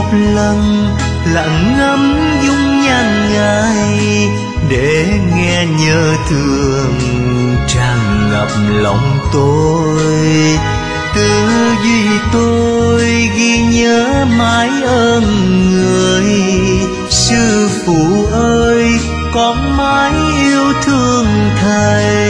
một lần lặng ngắm dung nhan ngài, để nghe nhớ thương tràn ngập lòng tôi. Tư duy tôi ghi nhớ mãi ơn người, sư phụ ơi con mãi yêu thương thầy.